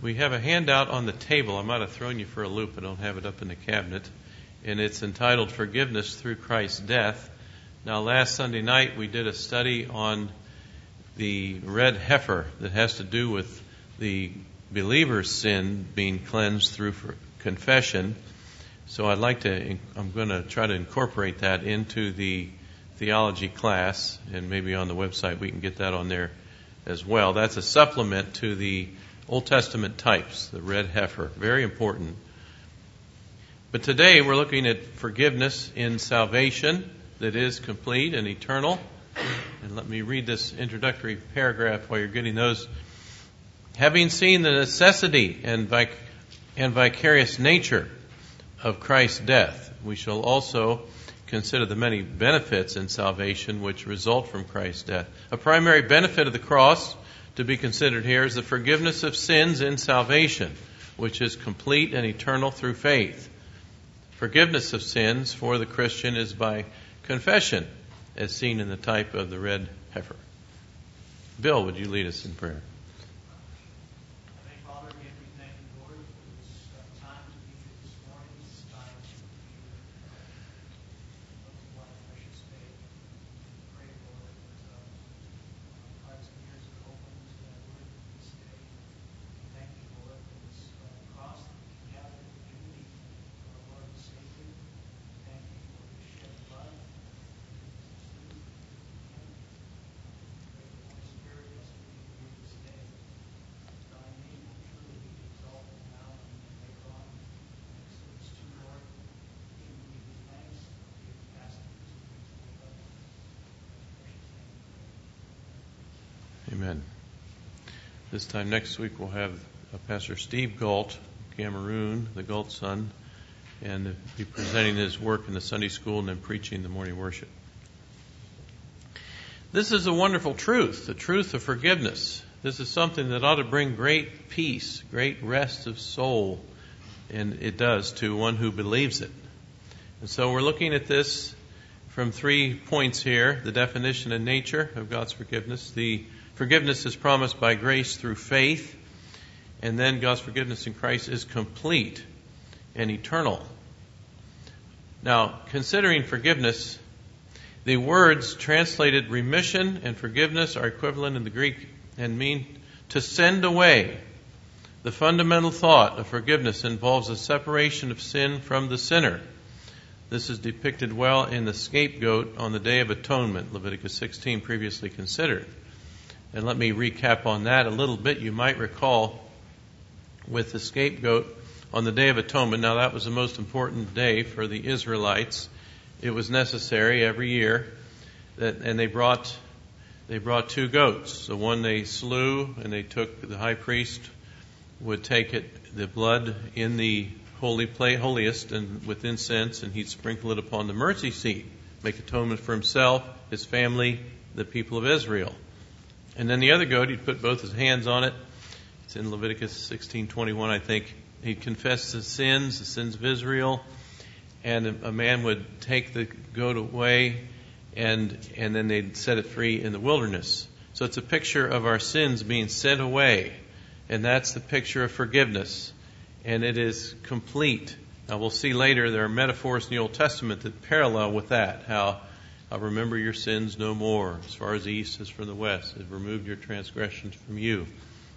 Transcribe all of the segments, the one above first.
We have a handout on the table. I might have thrown you for a loop. I don't have it up in the cabinet. And it's entitled Forgiveness Through Christ's Death. Now, last Sunday night we did a study on the red heifer that has to do with the believer's sin being cleansed through confession. So I'm going to try to incorporate that into the theology class, and maybe on the website we can get that on there as well. That's a supplement to the Old Testament types, the red heifer. Very important. But today we're looking at forgiveness in salvation that is complete and eternal. And let me read this introductory paragraph while you're getting those. Having seen the necessity and vicarious nature of Christ's death, we shall also consider the many benefits in salvation which result from Christ's death. A primary benefit of the cross to be considered here is the forgiveness of sins in salvation, which is complete and eternal through faith. Forgiveness of sins for the Christian is by confession, as seen in the type of the red heifer. Bill, would you lead us in prayer? Amen. This time next week we'll have Pastor Steve Galt, Cameroon, the Galt son, and be presenting his work in the Sunday school and then preaching the morning worship. This is a wonderful truth, the truth of forgiveness. This is something that ought to bring great peace, great rest of soul, and it does to one who believes it. And so we're looking at this from 3 points here: the definition and nature of God's forgiveness, the forgiveness is promised by grace through faith, and then God's forgiveness in Christ is complete and eternal. Now, considering forgiveness, the words translated remission and forgiveness are equivalent in the Greek and mean to send away. The fundamental thought of forgiveness involves a separation of sin from the sinner. This is depicted well in the scapegoat on the Day of Atonement, Leviticus 16, previously considered. And let me recap on that a little bit. You might recall with the scapegoat on the Day of Atonement. Now, that was the most important day for the Israelites. It was necessary every year, and they brought 2 goats. The one they slew, and the high priest would take the blood in the holiest, and with incense, and he'd sprinkle it upon the mercy seat, make atonement for himself, his family, the people of Israel. And then the other goat, he'd put both his hands on it. It's in Leviticus 16:21, I think. He'd confess the sins of Israel, and a man would take the goat away, and then they'd set it free in the wilderness. So it's a picture of our sins being sent away, and that's the picture of forgiveness, and it is complete. Now we'll see later there are metaphors in the Old Testament that parallel with that, how I'll remember your sins no more. As far as the east is from the west, I've removed your transgressions from you.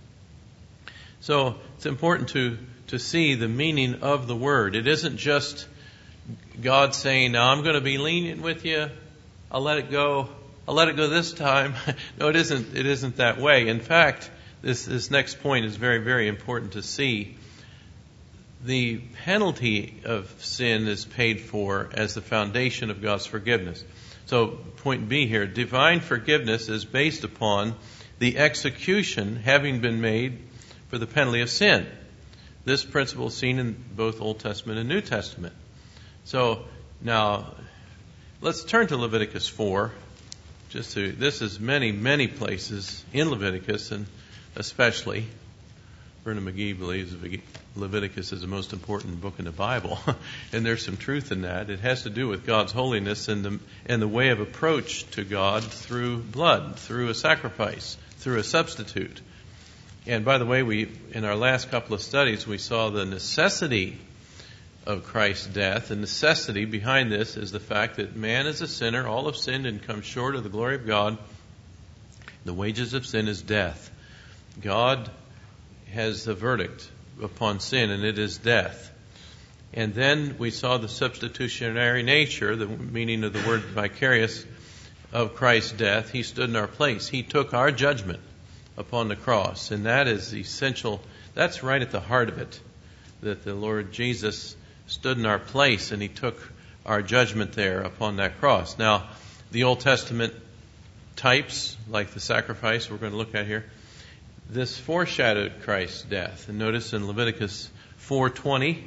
So it's important to see the meaning of the word. It isn't just God saying, now I'm going to be lenient with you. I'll let it go this time. No, it isn't that way. In fact, this next point is very, very important to see. The penalty of sin is paid for as the foundation of God's forgiveness. So point B here, divine forgiveness is based upon the execution having been made for the penalty of sin. This principle is seen in both Old Testament and New Testament. So now let's turn to Leviticus 4. This is many, many places in Leviticus, and especially Vernon McGee believes Leviticus is the most important book in the Bible, and there's some truth in that. It has to do with God's holiness and the way of approach to God through blood, through a sacrifice, through a substitute. And by the way, in our last couple of studies, we saw the necessity of Christ's death. The necessity behind this is the fact that man is a sinner, all have sinned and come short of the glory of God. The wages of sin is death. God has the verdict upon sin, and it is death. And then we saw the substitutionary nature, the meaning of the word vicarious, of Christ's death. He stood in our place. He took our judgment upon the cross. And that is essential. That's right at the heart of it, that the Lord Jesus stood in our place and He took our judgment there upon that cross. Now, the Old Testament types, like the sacrifice we're going to look at here, this foreshadowed Christ's death. And notice in Leviticus 4:20,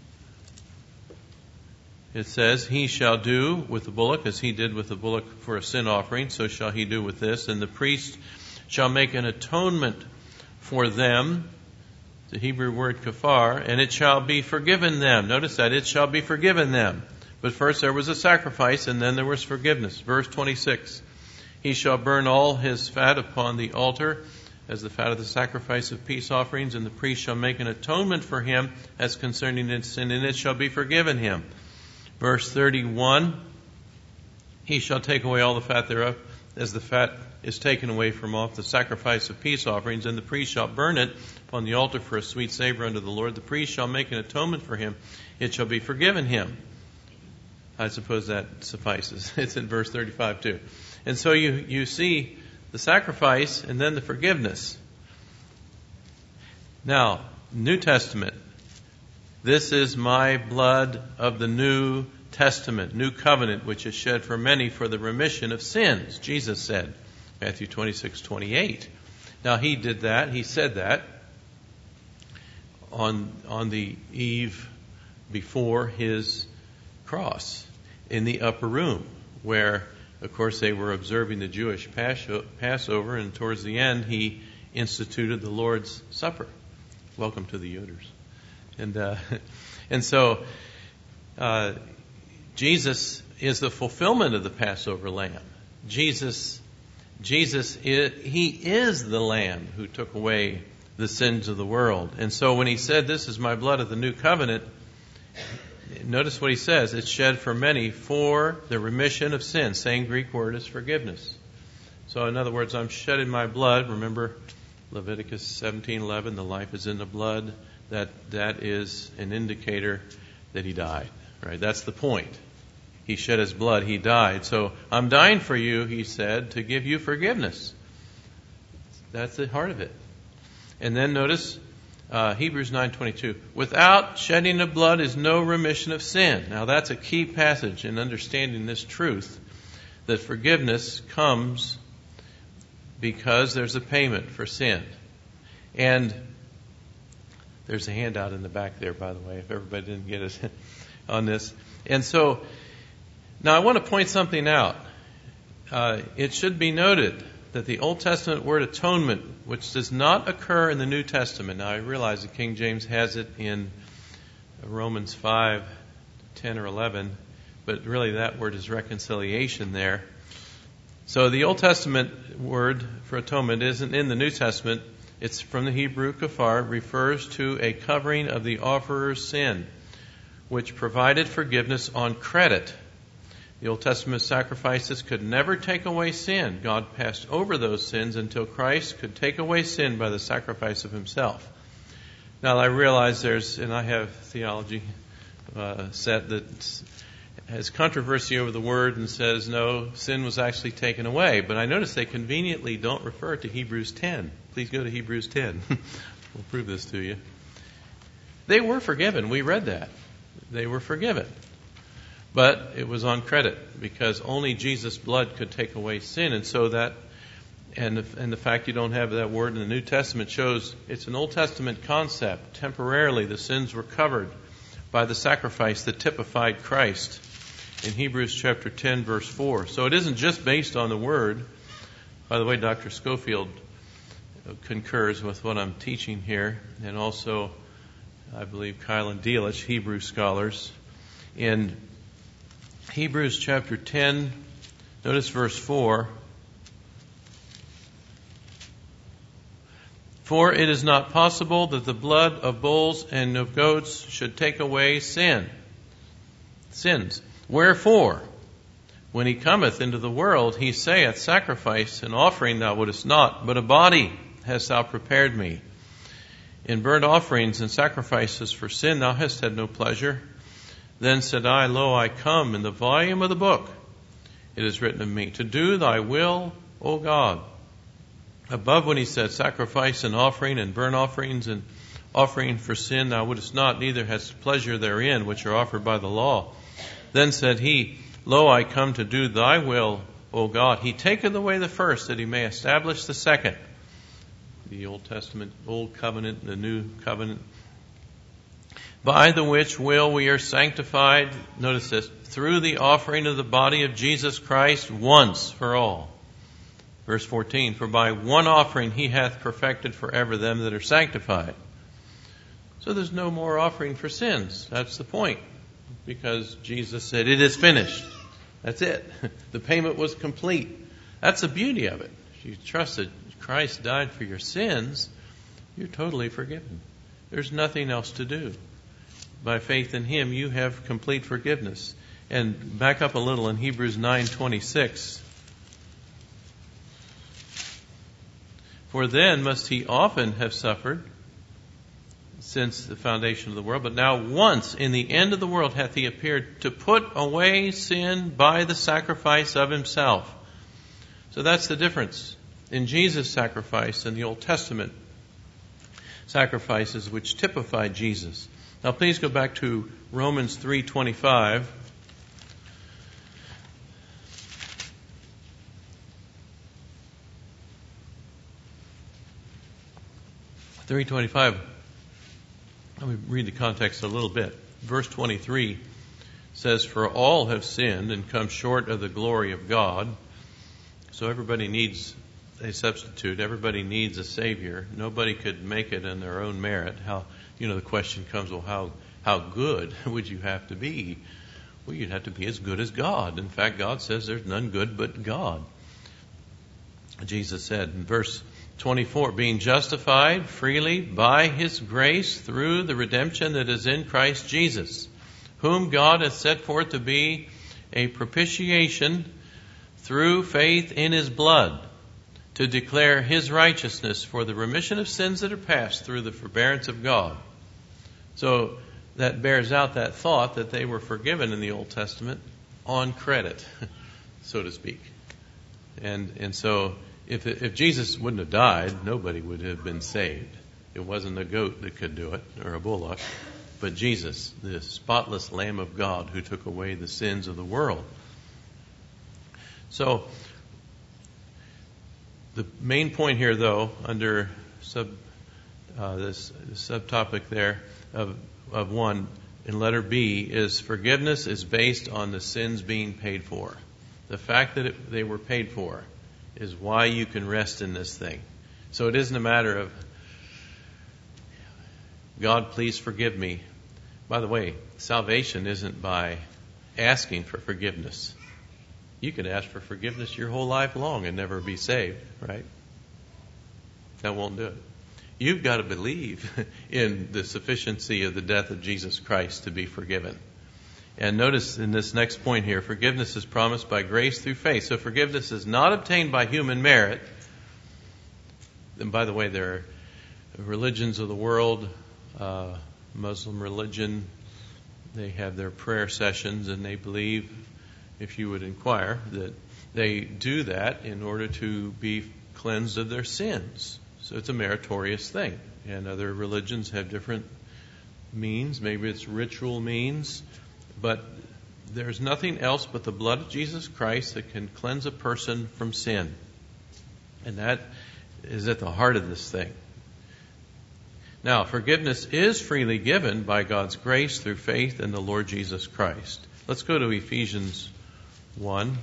it says, He shall do with the bullock as he did with the bullock for a sin offering, so shall he do with this. And the priest shall make an atonement for them, the Hebrew word kafar, and it shall be forgiven them. Notice that, it shall be forgiven them. But first there was a sacrifice, and then there was forgiveness. Verse 26, He shall burn all his fat upon the altar as the fat of the sacrifice of peace offerings, and the priest shall make an atonement for him as concerning his sin, and it shall be forgiven him. Verse 31, He shall take away all the fat thereof, as the fat is taken away from off the sacrifice of peace offerings, and the priest shall burn it upon the altar for a sweet savor unto the Lord. The priest shall make an atonement for him, it shall be forgiven him. I suppose that suffices. It's in verse 35 too. And so you see the sacrifice and then the forgiveness. Now, New Testament. This is my blood of the New Testament, New Covenant, which is shed for many for the remission of sins, Jesus said, Matthew 26:28. Now, He did that, He said that on the eve before His cross in the upper room, where, of course, they were observing the Jewish Passover, and towards the end, He instituted the Lord's Supper. Welcome to the Yoders. And so Jesus is the fulfillment of the Passover lamb. Jesus, He is the Lamb who took away the sins of the world. And so when He said, This is my blood of the new covenant, notice what He says, it's shed for many for the remission of sins. Same Greek word as forgiveness. So in other words, I'm shedding my blood. Remember Leviticus 17:11, the life is in the blood. That is an indicator that He died. Right? That's the point. He shed His blood, He died. So I'm dying for you, He said, to give you forgiveness. That's the heart of it. And then notice Hebrews 9:22. Without shedding of blood is no remission of sin. Now that's a key passage in understanding this truth, that forgiveness comes because there's a payment for sin. And there's a handout in the back there, by the way, if everybody didn't get it on this. And so, now I want to point something out. It should be noted that the Old Testament word atonement, which does not occur in the New Testament. Now I realize the King James has it in Romans 5:10 or 11, but really that word is reconciliation there. So the Old Testament word for atonement isn't in the New Testament. It's from the Hebrew kafar, refers to a covering of the offerer's sin, which provided forgiveness on credit. The Old Testament sacrifices could never take away sin. God passed over those sins until Christ could take away sin by the sacrifice of Himself. Now I realize and I have theology set that has controversy over the word and says, no, sin was actually taken away. But I notice they conveniently don't refer to Hebrews 10. Please go to Hebrews 10. We'll prove this to you. They were forgiven. We read that. They were forgiven. But it was on credit because only Jesus' blood could take away sin. And so that, and the fact you don't have that word in the New Testament shows it's an Old Testament concept. Temporarily, the sins were covered by the sacrifice that typified Christ in Hebrews chapter 10, verse 4. So it isn't just based on the word. By the way, Dr. Schofield concurs with what I'm teaching here, and also, I believe, Kyle and Delitzsch, Hebrew scholars. In Hebrews chapter 10, notice verse 4. For it is not possible that the blood of bulls and of goats should take away sins. Wherefore, when he cometh into the world, he saith, Sacrifice and offering thou wouldest not, but a body hast thou prepared me. In burnt offerings and sacrifices for sin thou hast had no pleasure. Then said I, Lo, I come. In the volume of the book it is written of me, to do thy will, O God. Above, when he said, Sacrifice and offering and burnt offerings and offering for sin thou wouldest not, neither hast pleasure therein, which are offered by the law. Then said he, Lo, I come to do thy will, O God. He taketh away the first, that he may establish the second. The Old Testament, Old Covenant, the New Covenant. By the which will we are sanctified, notice this, through the offering of the body of Jesus Christ once for all. Verse 14, for by one offering he hath perfected forever them that are sanctified. So there's no more offering for sins. That's the point. Because Jesus said, it is finished. That's it. The payment was complete. That's the beauty of it. If you trust that Christ died for your sins, you're totally forgiven. There's nothing else to do. By faith in him, you have complete forgiveness. And back up a little in Hebrews 9:26. For then must he often have suffered since the foundation of the world. But now once in the end of the world hath he appeared to put away sin by the sacrifice of himself. So that's the difference in Jesus' sacrifice and the Old Testament sacrifices which typified Jesus. Now please go back to Romans 3:25. 3:25. Let me read the context a little bit. Verse 23 says, For all have sinned and come short of the glory of God. So everybody needs a substitute. Everybody needs a Savior. Nobody could make it in their own merit. The question comes, well, how good would you have to be? Well, you'd have to be as good as God. In fact, God says there's none good but God. Jesus said in verse 24, being justified freely by his grace through the redemption that is in Christ Jesus, whom God hath set forth to be a propitiation through faith in his blood, to declare his righteousness for the remission of sins that are past through the forbearance of God. So that bears out that thought that they were forgiven in the Old Testament on credit, so to speak. And so if Jesus wouldn't have died, nobody would have been saved. It wasn't a goat that could do it, or a bullock, but Jesus, the spotless Lamb of God who took away the sins of the world. So the main point here, though, under this subtopic there of 1 in letter B, is forgiveness is based on the sins being paid for. The fact that they were paid for is why you can rest in this thing. So it isn't a matter of, God, please forgive me. By the way, salvation isn't by asking for forgiveness. You could ask for forgiveness your whole life long and never be saved, right? That won't do it. You've got to believe in the sufficiency of the death of Jesus Christ to be forgiven. And notice in this next point here, forgiveness is promised by grace through faith. So forgiveness is not obtained by human merit. And by the way, there are religions of the world, Muslim religion, they have their prayer sessions, and they believe, if you would inquire, that they do that in order to be cleansed of their sins. So it's a meritorious thing. And other religions have different means. Maybe it's ritual means. But there's nothing else but the blood of Jesus Christ that can cleanse a person from sin. And that is at the heart of this thing. Now, forgiveness is freely given by God's grace through faith in the Lord Jesus Christ. Let's go to Ephesians 1.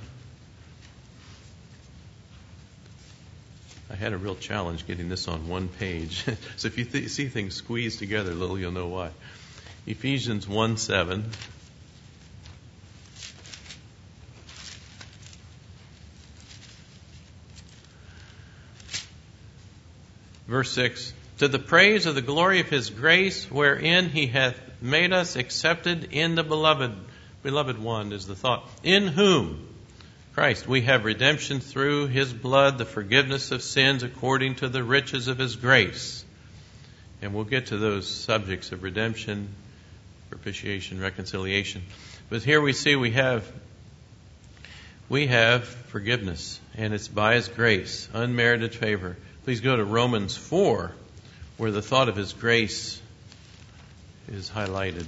I had a real challenge getting this on one page. So if you see things squeezed together a little, you'll know why. Ephesians 1:7. Verse 6, to the praise of the glory of His grace, wherein He hath made us accepted in the beloved. Beloved one is the thought. In whom? Christ. We have redemption through His blood, the forgiveness of sins according to the riches of His grace. And we'll get to those subjects of redemption, propitiation, reconciliation. But here we see we have forgiveness, and it's by His grace, unmerited favor. Please go to Romans 4, where the thought of His grace is highlighted.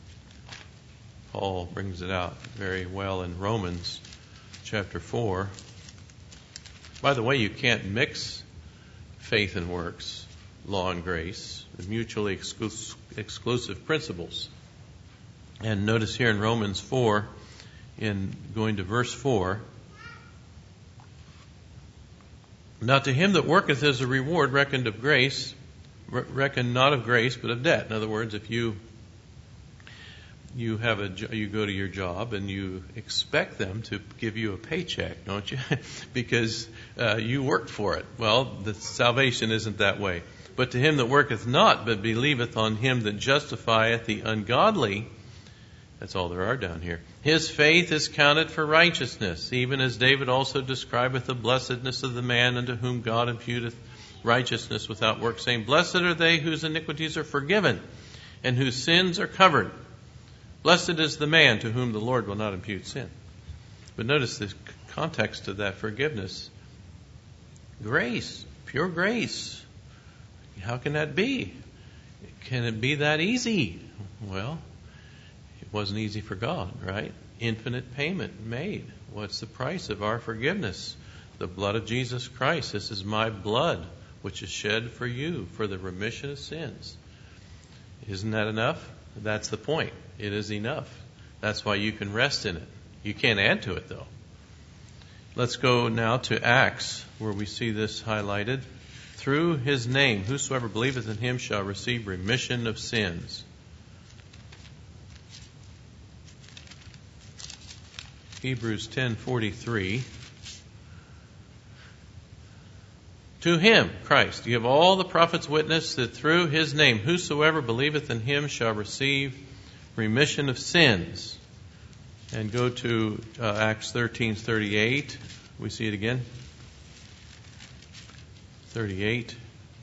Paul brings it out very well in Romans chapter 4. By the way, you can't mix faith and works, law and grace, mutually exclusive principles. And notice here in Romans 4, in going to verse 4, now to him that worketh is a reward reckoned of grace, reckoned not of grace, but of debt. In other words, if you go to your job and you expect them to give you a paycheck, don't you? Because you worked for it. Well, the salvation isn't that way. But to him that worketh not, but believeth on Him that justifieth the ungodly, that's all there are down here, his faith is counted for righteousness, even as David also describeth the blessedness of the man unto whom God imputeth righteousness without works, saying, blessed are they whose iniquities are forgiven and whose sins are covered. Blessed is the man to whom the Lord will not impute sin. But notice the context of that forgiveness. Grace, pure grace. How can that be? Can it be that easy? Well, it wasn't easy for God, right? Infinite payment made. What's the price of our forgiveness? The blood of Jesus Christ. This is my blood, which is shed for you for the remission of sins. Isn't that enough? That's the point. It is enough. That's why you can rest in it. You can't add to it, though. Let's go now to Acts, where we see this highlighted. Through His name, whosoever believeth in Him shall receive remission of sins. Hebrews 10:43. To Him, Christ, you have all the prophets witness that through His name, whosoever believeth in Him shall receive remission of sins. And go to Acts 13:38. We see it again. 38.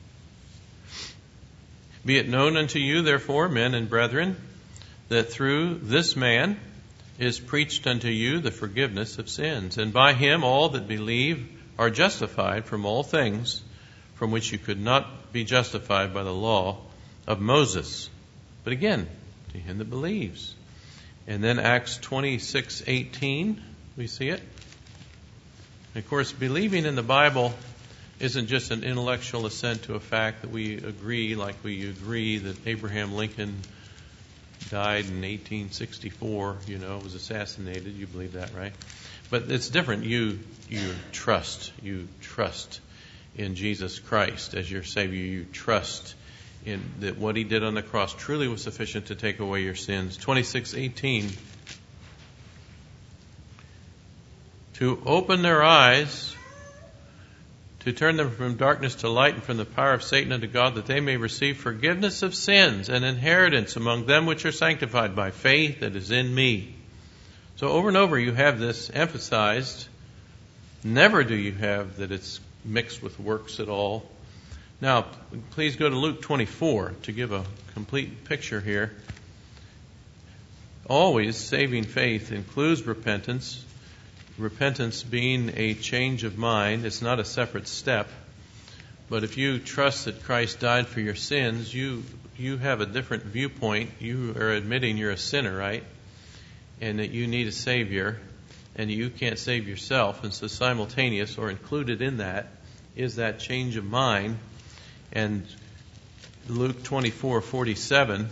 Be it known unto you, therefore, men and brethren, that through this man is preached unto you the forgiveness of sins, and by Him all that believe are justified from all things from which you could not be justified by the law of Moses. But again, to him that believes. And then Acts 26:18, we see it. And of course, believing in the Bible isn't just an intellectual assent to a fact that we agree, like we agree that Abraham Lincoln died in 1864, was assassinated. You believe that, right? But it's different. You trust in Jesus Christ as your Savior. You trust in that what He did on the cross truly was sufficient to take away your sins. 26:18. To open their eyes, to turn them from darkness to light and from the power of Satan unto God, that they may receive forgiveness of sins and inheritance among them which are sanctified by faith that is in me. So over and over you have this emphasized. Never do you have that it's mixed with works at all. Now, please go to Luke 24 to give a complete picture here. Always saving faith includes repentance. Repentance being a change of mind. It's not a separate step. But if you trust that Christ died for your sins, you have a different viewpoint. You are admitting you're a sinner, right? And that you need a Savior, and you can't save yourself. And so simultaneous or included in that is that change of mind. And Luke 24:47,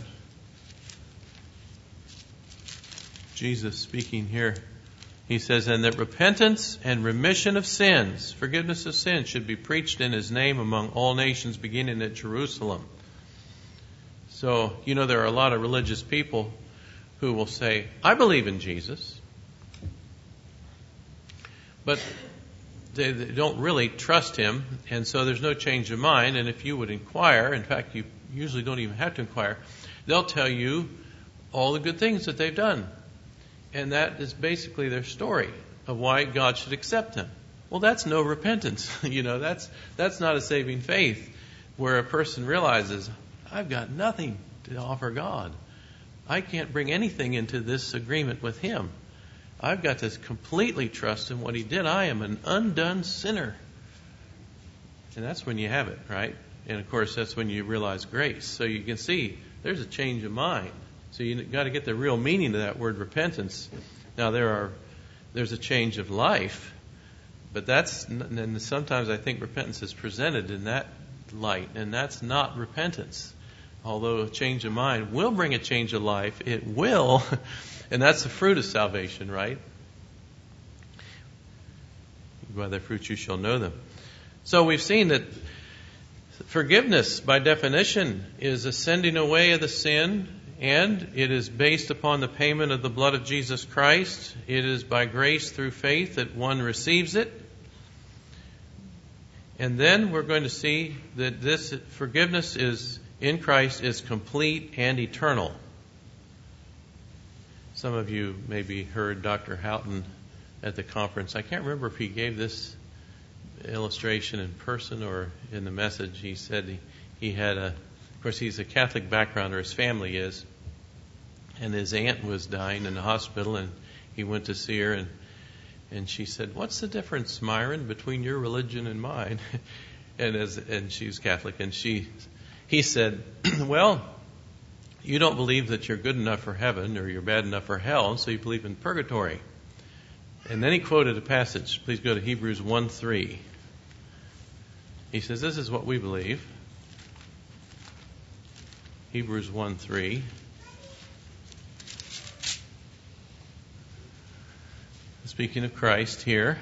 Jesus speaking here, He says, and that repentance and remission of sins, forgiveness of sins, should be preached in His name among all nations, beginning at Jerusalem. So, there are a lot of religious people who will say, I believe in Jesus. But they don't really trust him, and so there's no change of mind. And if you would inquire, in fact, you usually don't even have to inquire, they'll tell you all the good things that they've done. And that is basically their story of why God should accept them. Well, that's no repentance. That's not a saving faith, where a person realizes, I've got nothing to offer God. I can't bring anything into this agreement with him. I've got to completely trust in what he did. I am an undone sinner. And that's when you have it, right? And of course, that's when you realize grace. So you can see there's a change of mind. So you've got to get the real meaning of that word repentance. Now there's a change of life, but and sometimes I think repentance is presented in that light, and that's not repentance. Although a change of mind will bring a change of life, it will, and that's the fruit of salvation, right? By their fruits you shall know them. So we've seen that forgiveness, by definition, is a sending away of the sin, and it is based upon the payment of the blood of Jesus Christ. It is by grace through faith that one receives it. And then we're going to see that this forgiveness in Christ is complete and eternal. Some of you maybe heard Dr. Houghton at the conference. I can't remember if he gave this illustration in person or in the message. He said he had of course he's a Catholic background, or his family is, and his aunt was dying in the hospital, and he went to see her, and she said, "What's the difference, Myron, between your religion and mine?" and she's Catholic, and he said, "Well, you don't believe that you're good enough for heaven or you're bad enough for hell, so you believe in purgatory." And then he quoted a passage. Please go to Hebrews 1:3. He says, this is what we believe. Hebrews 1:3. Speaking of Christ here,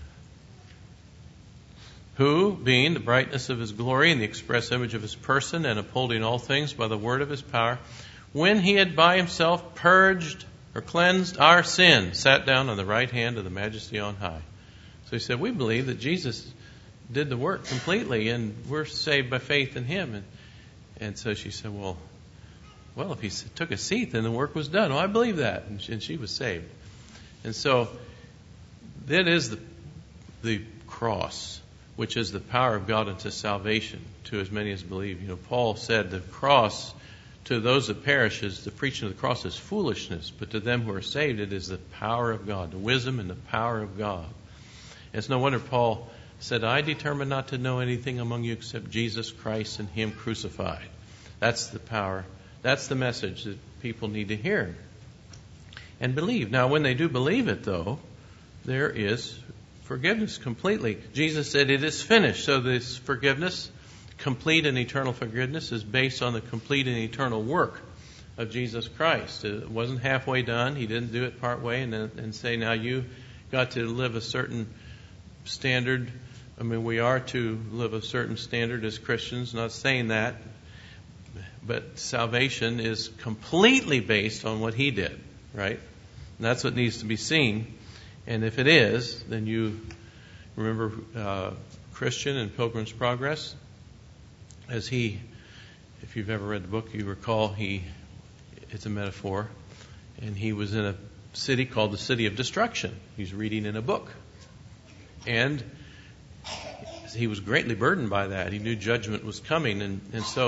who, being the brightness of his glory and the express image of his person, and upholding all things by the word of his power, when he had by himself purged or cleansed our sin, sat down on the right hand of the Majesty on high. So he said, we believe that Jesus did the work completely, and we're saved by faith in him. And so she said, well, if he took a seat, then the work was done. Well, I believe that. And she was saved. And so that is the cross, which is the power of God unto salvation to as many as believe. Paul said the cross, to those that perish, the preaching of the cross is foolishness, but to them who are saved, it is the power of God, the wisdom and the power of God. And it's no wonder Paul said, I determined not to know anything among you except Jesus Christ and him crucified. That's the power. That's the message that people need to hear and believe. Now, when they do believe it, though, there is forgiveness completely. Jesus said it is finished. So this forgiveness, complete and eternal forgiveness, is based on the complete and eternal work of Jesus Christ. It wasn't halfway done. He didn't do it part way and say, now you got to live a certain standard. I mean, we are to live a certain standard as Christians, not saying that. But salvation is completely based on what he did, right? And that's what needs to be seen. And if it is, then you remember Christian in Pilgrim's Progress. If you've ever read the book, you recall it's a metaphor. And he was in a city called the City of Destruction. He's reading in a book. And he was greatly burdened by that. He knew judgment was coming. And so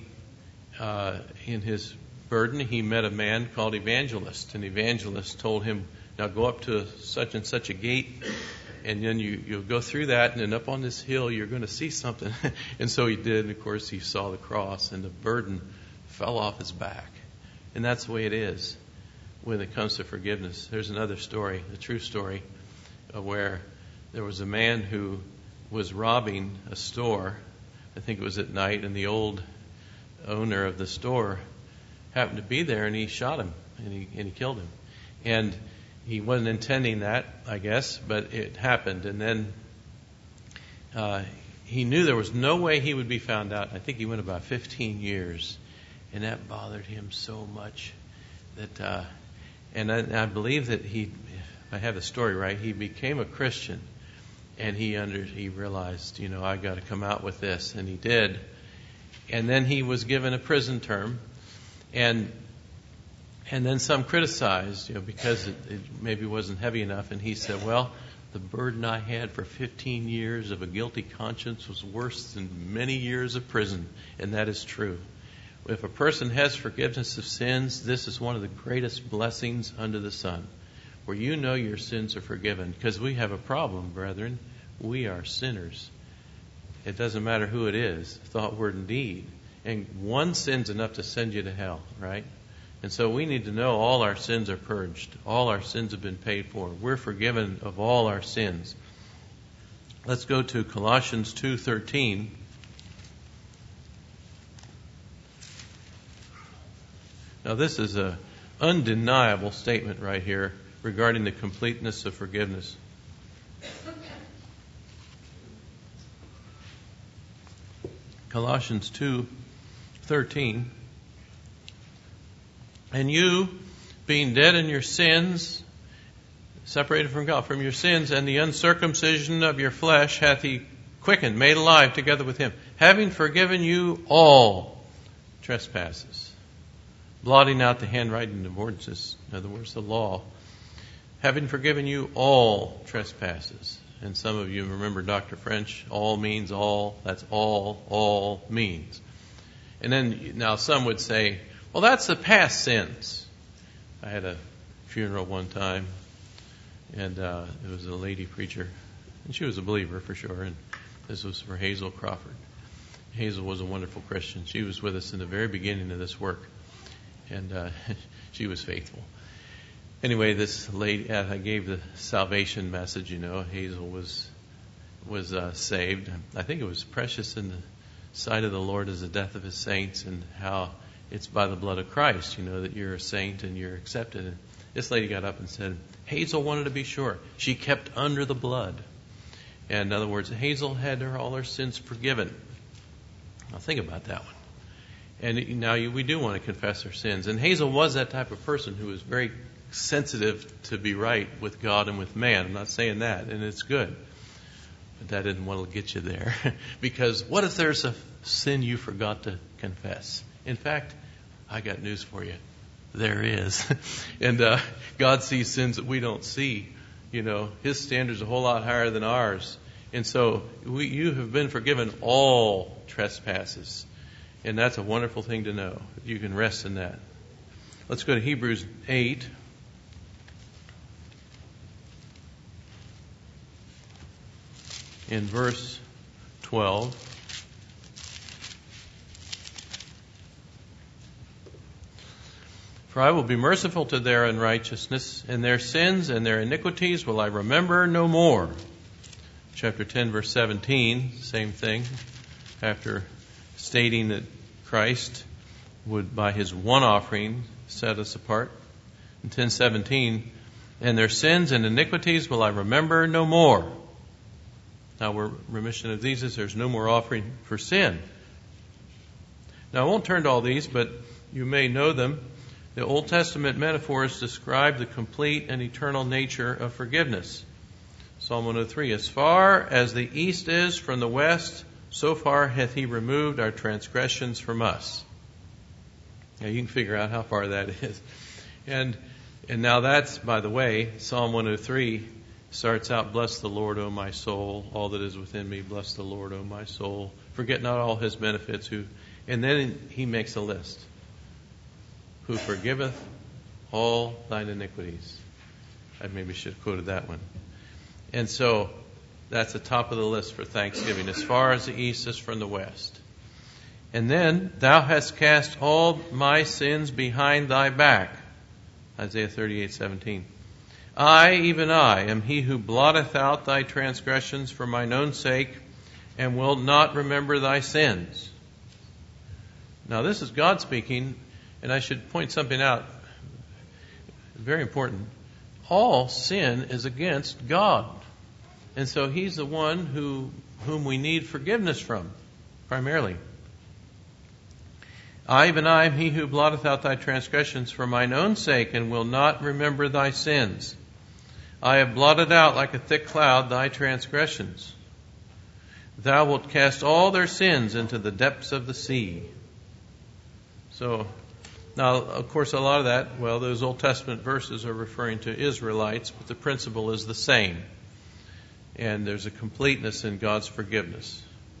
in his burden, he met a man called Evangelist. And Evangelist told him, now go up to such and such a gate, and then you'll go through that, and then up on this hill you're going to see something. And so he did, and of course he saw the cross, and the burden fell off his back. And that's the way it is when it comes to forgiveness. There's another story, a true story, where there was a man who was robbing a store. I think it was at night, and the old owner of the store happened to be there, and he shot him, and he killed him. And he wasn't intending that, I guess, but it happened. And then he knew there was no way he would be found out. I think he went about 15 years, and that bothered him so much that, and I believe that I have the story right, he became a Christian, And he realized, I got to come out with this, and he did. And then he was given a prison term, and then some criticized, because it maybe wasn't heavy enough, and he said, well, the burden I had for 15 years of a guilty conscience was worse than many years of prison, and that is true. If a person has forgiveness of sins, this is one of the greatest blessings under the sun, where your sins are forgiven. Because we have a problem, brethren. We are sinners. It doesn't matter who it is, thought, word, and deed. And one sin's enough to send you to hell, right? And so we need to know all our sins are purged. All our sins have been paid for. We're forgiven of all our sins. Let's go to Colossians 2:13. Now this is an undeniable statement right here regarding the completeness of forgiveness. Colossians 2:13. And you, being dead in your sins, separated from God, from your sins, and the uncircumcision of your flesh hath he quickened, made alive together with him, having forgiven you all trespasses, blotting out the handwriting of ordinances, in other words, the law, having forgiven you all trespasses. And some of you remember Dr. French, all means all, that's all means. And then, now some would say, well, that's the past sins. I had a funeral one time, and it was a lady preacher, and she was a believer for sure, and this was for Hazel Crawford. Hazel was a wonderful Christian. She was with us in the very beginning of this work, and she was faithful. Anyway, this lady, I gave the salvation message, Hazel was saved. I think it was precious in the sight of the Lord as the death of his saints, and how it's by the blood of Christ, that you're a saint and you're accepted. And this lady got up and said, Hazel wanted to be sure. She kept under the blood. And in other words, Hazel had all her sins forgiven. Now think about that one. And now we do want to confess our sins. And Hazel was that type of person who was very sensitive to be right with God and with man. I'm not saying that, and it's good. But that didn't want to get you there. Because what if there's a sin you forgot to confess? In fact, I got news for you. There is. And God sees sins that we don't see. His standards are a whole lot higher than ours. And so you have been forgiven all trespasses. And that's a wonderful thing to know. You can rest in that. Let's go to Hebrews 8. In verse 12. For I will be merciful to their unrighteousness, and their sins and their iniquities will I remember no more. Chapter 10, verse 17, same thing. After stating that Christ would, by his one offering, set us apart. In 10:17, and their sins and iniquities will I remember no more. Now, remission of these is there's no more offering for sin. Now, I won't turn to all these, but you may know them. The Old Testament metaphors describe the complete and eternal nature of forgiveness. Psalm 103, as far as the east is from the west, so far hath he removed our transgressions from us. Now you can figure out how far that is. And now that's, by the way, Psalm 103 starts out, bless the Lord, O my soul, all that is within me, bless the Lord, O my soul. Forget not all his benefits. And then he makes a list. Who forgiveth all thine iniquities. I maybe should have quoted that one. And so that's the top of the list for thanksgiving, as far as the east is from the west. And then, thou hast cast all my sins behind thy back. Isaiah 38:17. I, even I, am he who blotteth out thy transgressions for mine own sake, and will not remember thy sins. Now this is God speaking. And I should point something out, very important. All sin is against God. And so he's the one whom we need forgiveness from, primarily. I, even I, am he who blotteth out thy transgressions for mine own sake, and will not remember thy sins. I have blotted out like a thick cloud thy transgressions. Thou wilt cast all their sins into the depths of the sea. So, now, of course, a lot of that, well, those Old Testament verses are referring to Israelites, but the principle is the same. And there's a completeness in God's forgiveness.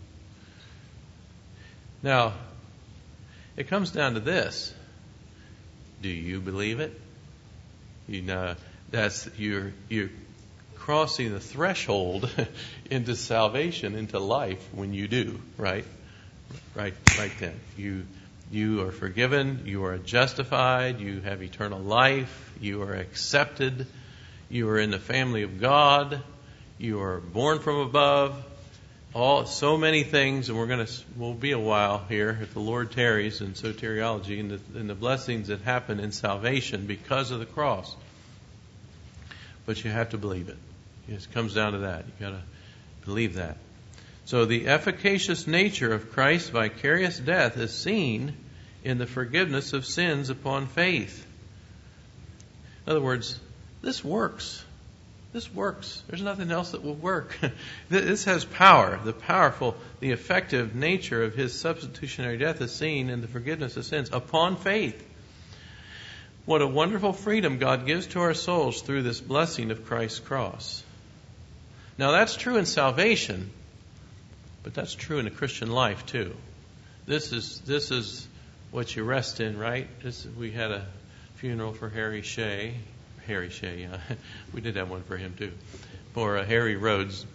Now, it comes down to this. Do you believe it? You know, you're crossing the threshold into salvation, into life when you do, right? Right then. You are forgiven, you are justified, you have eternal life, you are accepted, you are in the family of God, you are born from above. So many things, and we'll be a while here if the Lord tarries in soteriology and the blessings that happen in salvation because of the cross. But you have to believe it. It comes down to that. You've got to believe that. So the efficacious nature of Christ's vicarious death is seen in the forgiveness of sins upon faith. In other words, this works. This works. There's nothing else that will work. This has power. The effective nature of His substitutionary death is seen in the forgiveness of sins upon faith. What a wonderful freedom God gives to our souls through this blessing of Christ's cross. Now that's true in salvation, but that's true in the Christian life too. This is what you rest in, right? We had a funeral for Harry Shea, yeah. We did have one for him too, for Harry Rhodes.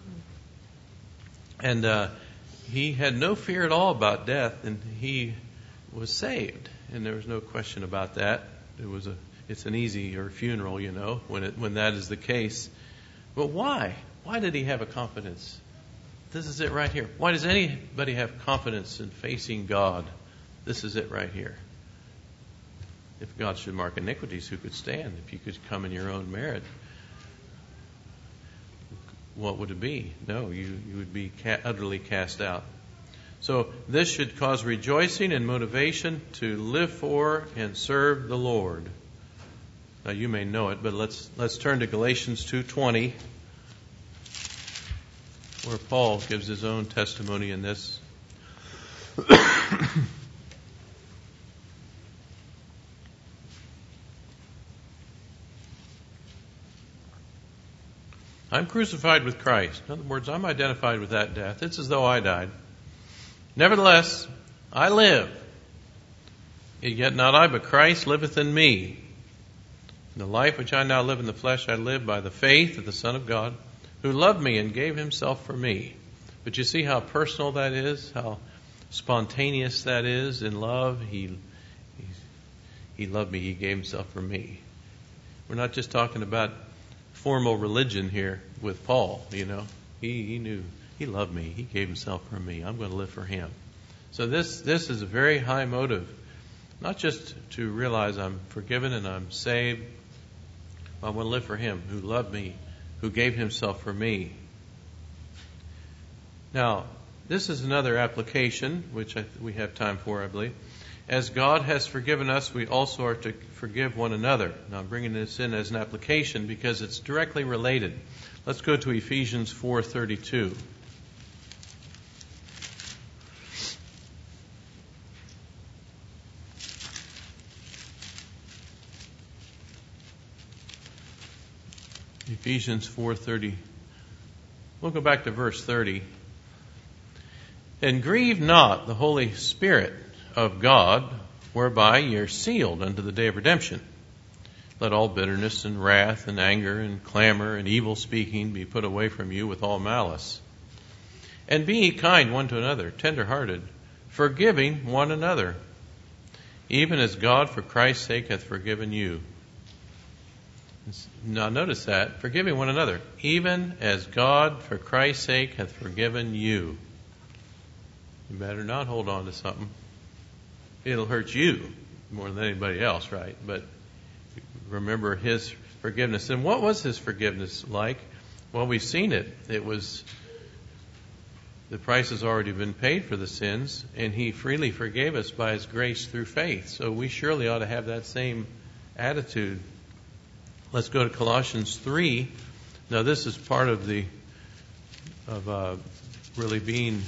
And he had no fear at all about death, and he was saved. And there was no question about that. It's an easier funeral, when that is the case. But why? Why did he have a confidence? This is it right here. Why does anybody have confidence in facing God? This is it right here. If God should mark iniquities, who could stand? If you could come in your own merit, what would it be? No, you would be utterly cast out. So this should cause rejoicing and motivation to live for and serve the Lord. Now you may know it, but let's turn to Galatians 2:20, where Paul gives his own testimony in this. I'm crucified with Christ. In other words, I'm identified with that death. It's as though I died. Nevertheless, I live. Yet not I, but Christ liveth in me. In the life which I now live in the flesh, I live by the faith of the Son of God, who loved me and gave Himself for me. But you see how personal that is, how spontaneous that is in love. He loved me. He gave Himself for me. We're not just talking about formal religion here with Paul, He knew He loved me. He gave Himself for me. I'm going to live for Him. So this is a very high motive, not just to realize I'm forgiven and I'm saved. I want to live for Him who loved me, who gave Himself for me. Now, this is another application, which we have time for, I believe. As God has forgiven us, we also are to forgive one another. Now, I'm bringing this in as an application because it's directly related. Let's go to Ephesians 4:32. Ephesians 4:30. We'll go back to verse 30. And grieve not the Holy Spirit of God, whereby ye are sealed unto the day of redemption. Let all bitterness and wrath and anger and clamor and evil speaking be put away from you with all malice. And be ye kind one to another, tender-hearted, forgiving one another, even as God for Christ's sake hath forgiven you. Now notice that, forgiving one another, even as God for Christ's sake hath forgiven you. You better not hold on to something. It'll hurt you more than anybody else, right? But remember His forgiveness. And what was His forgiveness like? Well, we've seen it. It was, the price has already been paid for the sins, and He freely forgave us by His grace through faith. So we surely ought to have that same attitude. Let's go to Colossians 3 Now, this is part of really being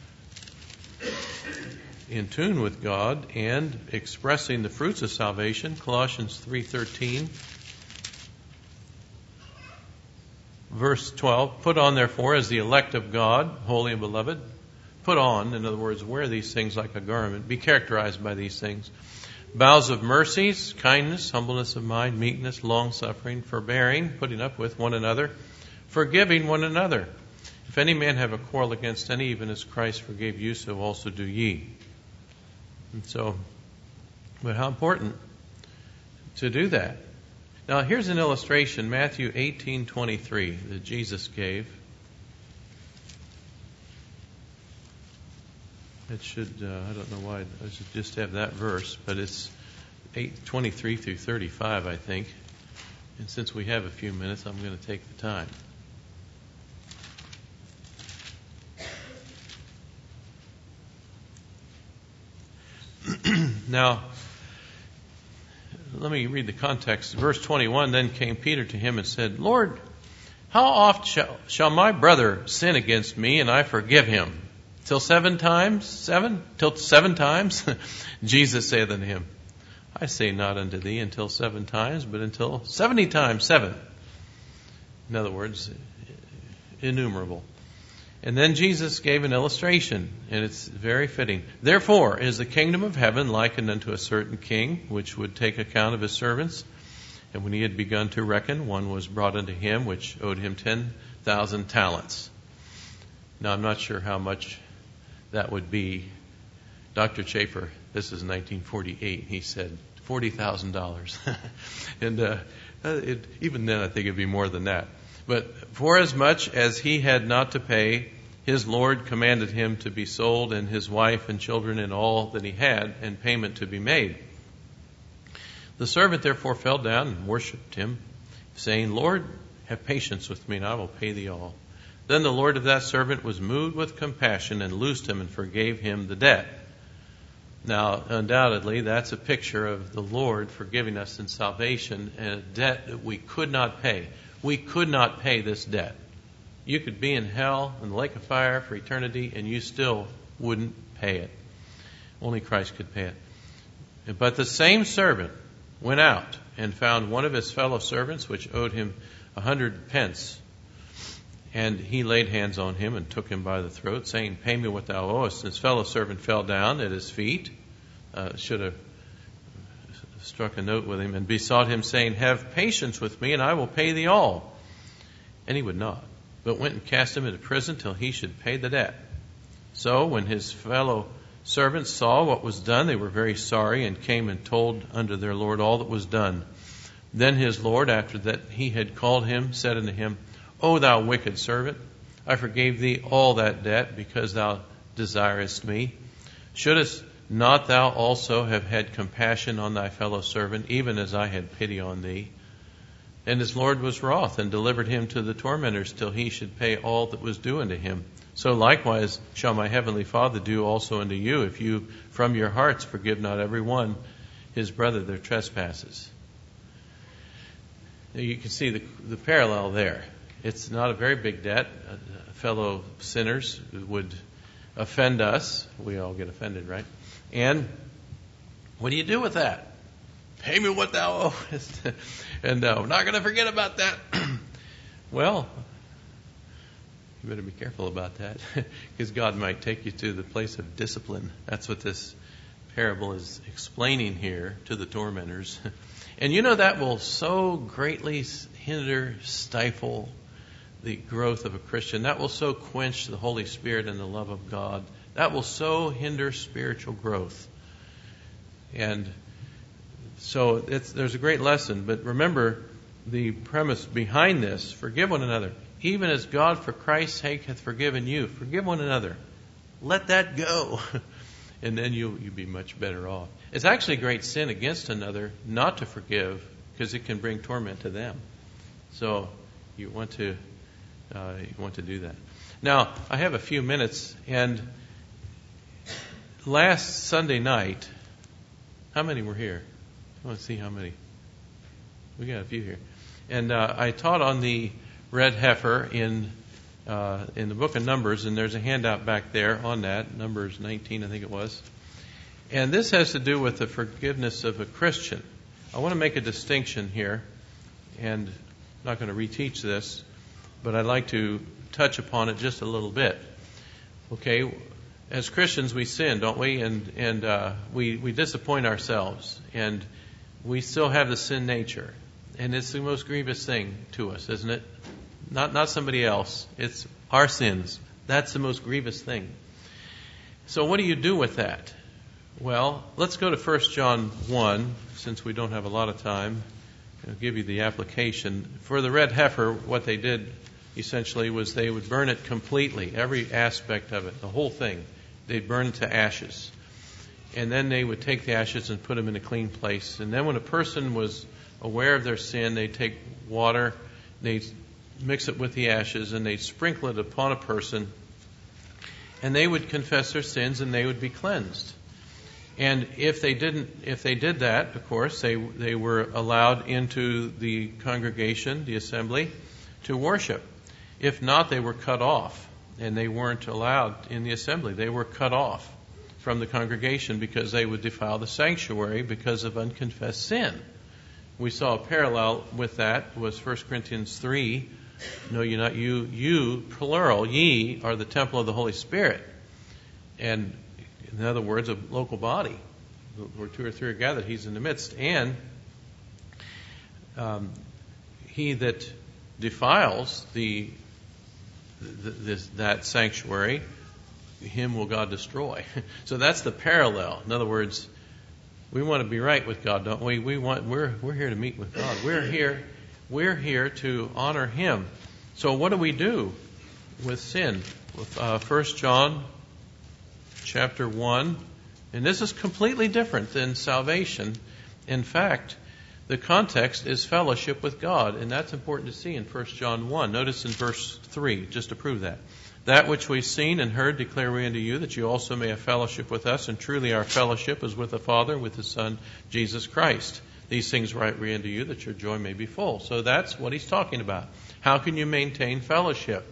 in tune with God and expressing the fruits of salvation. Colossians 3:13, verse 12. Put on, therefore, as the elect of God, holy and beloved. Put on, in other words, wear these things like a garment. Be characterized by these things. Bowels of mercies, kindness, humbleness of mind, meekness, long-suffering, forbearing, putting up with one another, forgiving one another. If any man have a quarrel against any, even as Christ forgave you, so also do ye. And so, but how important to do that. Now, here's an illustration, Matthew 18:23, that Jesus gave. It should, I don't know why I should just have that verse, but it's 8:23 through 35, I think. And since we have a few minutes, I'm going to take the time. Now, let me read the context. Verse 21, then came Peter to him and said, Lord, how oft shall my brother sin against me and I forgive him? Till 7 times? 7? Till 7 times? Jesus saith unto him, I say not unto thee until 7 times, but until 70 times 7. In other words, innumerable. And then Jesus gave an illustration, and it's very fitting. Therefore is the kingdom of heaven likened unto a certain king, which would take account of his servants. And when he had begun to reckon, one was brought unto him, which owed him 10,000 talents. Now, I'm not sure how much that would be. Dr. Chafer, this is 1948, he said $40,000. And even then, I think it'd be more than that. But forasmuch as he had not to pay, his Lord commanded him to be sold, and his wife and children and all that he had, and payment to be made. The servant therefore fell down and worshipped him, saying, Lord, have patience with me, and I will pay thee all. Then the Lord of that servant was moved with compassion and loosed him and forgave him the debt. Now, undoubtedly, that's a picture of the Lord forgiving us in salvation and a debt that we could not pay. We could not pay this debt. You could be in hell, in the lake of fire for eternity, and you still wouldn't pay it. Only Christ could pay it. But the same servant went out and found one of his fellow servants, which owed him 100 pence. And he laid hands on him and took him by the throat, saying, Pay me what thou owest. And his fellow servant fell down at his feet, should have struck a note with him, and besought him, saying, Have patience with me, and I will pay thee all. And he would not, but went and cast him into prison till he should pay the debt. So when his fellow servants saw what was done, they were very sorry, and came and told unto their Lord all that was done. Then his Lord, after that he had called him, said unto him, O thou wicked servant, I forgave thee all that debt, because thou desirest me. Shouldest not thou also have had compassion on thy fellow servant, even as I had pity on thee? And his Lord was wroth, and delivered him to the tormentors, till he should pay all that was due unto him. So likewise shall my heavenly Father do also unto you, if you from your hearts forgive not every one his brother their trespasses. Now you can see the parallel there. It's not a very big debt. Fellow sinners would offend us. We all get offended, right? And what do you do with that? Pay me what thou owest. And we're not going to forget about that. Well, you better be careful about that, because God might take you to the place of discipline. That's what this parable is explaining here to the tormentors. And you know that will so greatly hinder, stifle the growth of a Christian. That will so quench the Holy Spirit and the love of God. That will so hinder spiritual growth. And so there's a great lesson. But remember the premise behind this. Forgive one another. Even as God for Christ's sake hath forgiven you. Forgive one another. Let that go. And then you'll be much better off. It's actually a great sin against another not to forgive, because it can bring torment to them. So you want to do that. Now, I have a few minutes, and last Sunday night, how many were here? I want to see how many. We got a few here. And I taught on the red heifer in the book of Numbers, and there's a handout back there on that, Numbers 19, I think it was. And this has to do with the forgiveness of a Christian. I want to make a distinction here, and I'm not going to reteach this, but I'd like to touch upon it just a little bit. Okay, as Christians we sin, don't we? And we disappoint ourselves, and we still have the sin nature. And it's the most grievous thing to us, isn't it? Not somebody else. It's our sins. That's the most grievous thing. So what do you do with that? Well, let's go to 1 John 1, since we don't have a lot of time. I'll give you the application. For the red heifer, what they did essentially was they would burn it completely, every aspect of it, the whole thing. They'd burn it to ashes. And then they would take the ashes and put them in a clean place. And then when a person was aware of their sin, they'd take water, they'd mix it with the ashes, and they'd sprinkle it upon a person. And they would confess their sins, and they would be cleansed. And if they did that, of course, they were allowed into the congregation, the assembly, to worship. If not, they were cut off, and they weren't allowed in the assembly. They were cut off from the congregation because they would defile the sanctuary because of unconfessed sin. We saw a parallel with that was 1 Corinthians 3. No, you're not you, plural, ye are the temple of the Holy Spirit. And in other words, a local body. Where two or three are gathered, He's in the midst. And he that defiles that sanctuary, him will God destroy. So that's the parallel. In other words, we want to be right with God, don't we? We're here to meet with God. We're here to honor Him. So what do we do with sin? With 1 John chapter 1, and this is completely different than salvation. In fact, the context is fellowship with God, and that's important to see in 1 John 1. Notice in verse 3, just to prove that. That which we've seen and heard declare we unto you, that you also may have fellowship with us, and truly our fellowship is with the Father, with His Son, Jesus Christ. These things write we unto you, that your joy may be full. So that's what he's talking about. How can you maintain fellowship?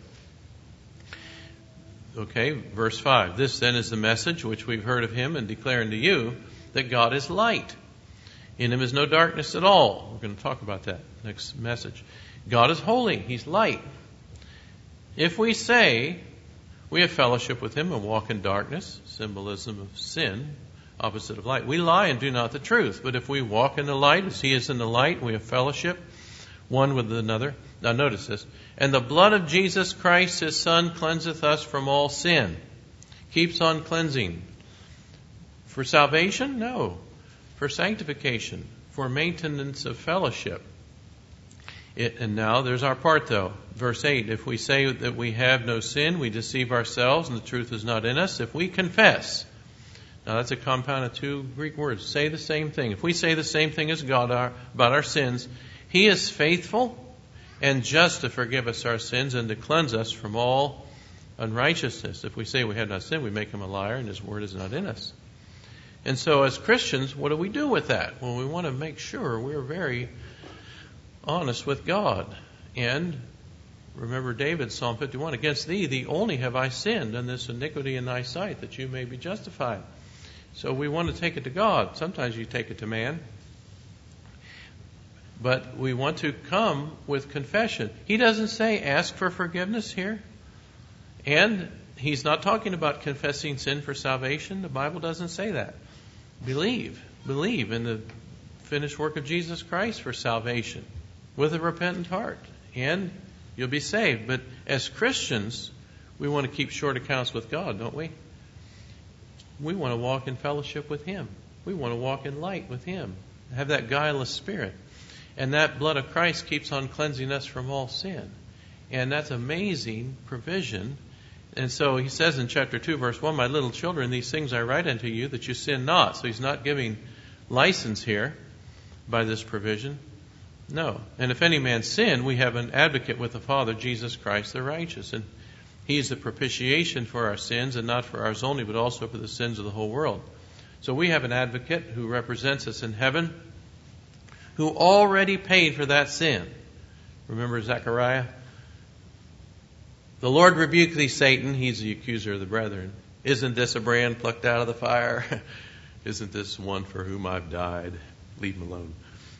Okay, verse 5. This then is the message which we've heard of Him and declare unto you, that God is light. In Him is no darkness at all. We're going to talk about that next message. God is holy. He's light. If we say we have fellowship with Him and walk in darkness, symbolism of sin, opposite of light, we lie and do not the truth. But if we walk in the light as He is in the light, we have fellowship one with another. Now notice this. And the blood of Jesus Christ, His Son, cleanseth us from all sin. Keeps on cleansing. For salvation? No. For sanctification. For maintenance of fellowship. And now there's our part though. Verse 8, if we say that we have no sin, we deceive ourselves and the truth is not in us. If we confess, now that's a compound of two Greek words, say the same thing. If we say the same thing as God about our sins, He is faithful and just to forgive us our sins and to cleanse us from all unrighteousness. If we say we have not sinned, we make Him a liar and His word is not in us. And so as Christians, what do we do with that? Well, we want to make sure we're very honest with God. And remember David, Psalm 51, against Thee only have I sinned, and this iniquity in Thy sight, that You may be justified. So we want to take it to God. Sometimes you take it to man. But we want to come with confession. He doesn't say ask for forgiveness here. And He's not talking about confessing sin for salvation. The Bible doesn't say that. Believe in the finished work of Jesus Christ for salvation with a repentant heart, and you'll be saved. But as Christians, we want to keep short accounts with God, don't we? We want to walk in fellowship with Him. We want to walk in light with Him. Have that guileless spirit. And that blood of Christ keeps on cleansing us from all sin. And that's amazing provision. And so he says in chapter 2, verse 1, my little children, these things I write unto you, that you sin not. So he's not giving license here by this provision. No. And if any man sin, we have an advocate with the Father, Jesus Christ the righteous. And He's the propitiation for our sins, and not for ours only, but also for the sins of the whole world. So we have an advocate who represents us in heaven, who already paid for that sin. Remember Zechariah? The Lord rebuke thee, Satan. He's the accuser of the brethren. Isn't this a brand plucked out of the fire? Isn't this one for whom I've died? Leave him alone.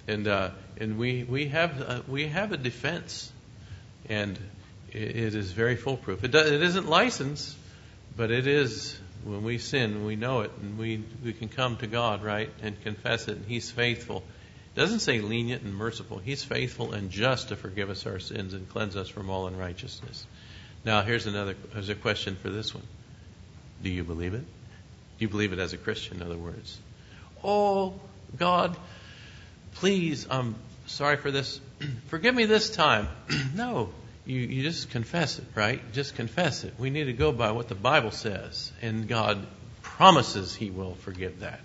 And we have a defense, and it is very foolproof. It isn't licensed, but it is. When we sin, we know it, and we can come to God, right, and confess it, and He's faithful. It doesn't say lenient and merciful. He's faithful and just to forgive us our sins and cleanse us from all unrighteousness. Now, here's a question for this one. Do you believe it? Do you believe it as a Christian, in other words? Oh, God, please, I'm sorry for this. Forgive me this time. No. You just confess it, right? Just confess it. We need to go by what the Bible says. And God promises He will forgive that.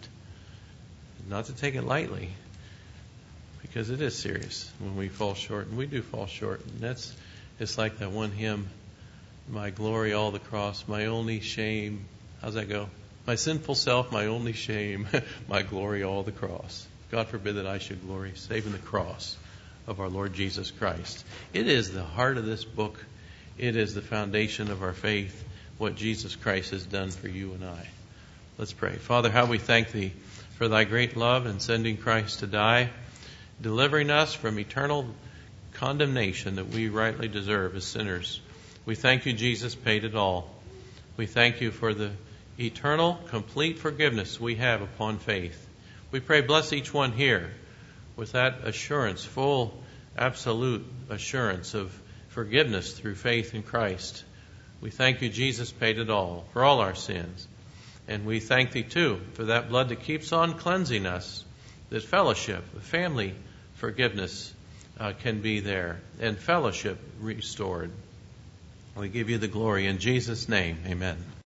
Not to take it lightly, because it is serious when we fall short. And we do fall short. And it's like that one hymn, my glory, all the cross, my only shame. How's that go? My sinful self, my only shame, my glory, all the cross. God forbid that I should glory, save in the cross of our Lord Jesus Christ. It is the heart of this book. It is the foundation of our faith, what Jesus Christ has done for you and I. Let's pray. Father, how we thank Thee for Thy great love in sending Christ to die, delivering us from eternal condemnation that we rightly deserve as sinners. We thank You, Jesus paid it all. We thank You for the eternal, complete forgiveness we have upon faith. We pray, bless each one here with that assurance, full, absolute assurance of forgiveness through faith in Christ. We thank You, Jesus paid it all for all our sins. And we thank Thee, too, for that blood that keeps on cleansing us, that fellowship, family forgiveness can be there, and fellowship restored. We give You the glory in Jesus' name. Amen.